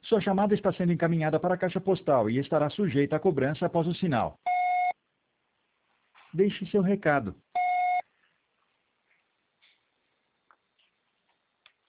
Sua chamada está sendo encaminhada para a caixa postal e estará sujeita a cobrança após o sinal. Deixe seu recado.